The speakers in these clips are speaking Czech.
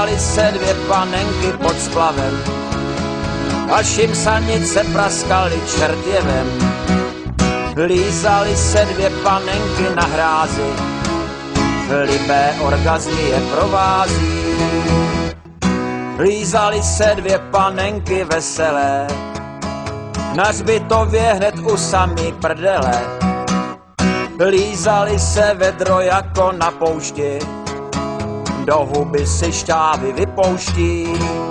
Lízali se dvě panenky pod splavem, až jim sanice praskaly čertěvem. Lízali se dvě panenky na hrázi, libé orgazmy je provází. Lízali se dvě panenky veselé, na hřbitově hned u samý prdele. Lízali se vedro jako na poušti, do huby si šťávy vypouští.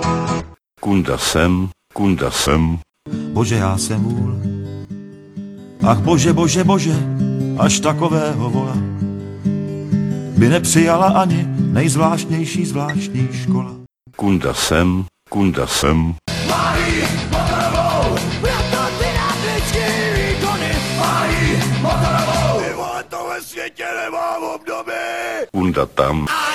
Kunda jsem. Bože, já jsem vůl. Ach bože, bože, bože, až takového vola by nepřijala ani nejzvláštnější zvláštní škola. Kunda jsem. Mají motorovou, proto ty nábličky výkony. Mají motorovou, ty vole, to ve světě nemám obdoby. Kunda tam.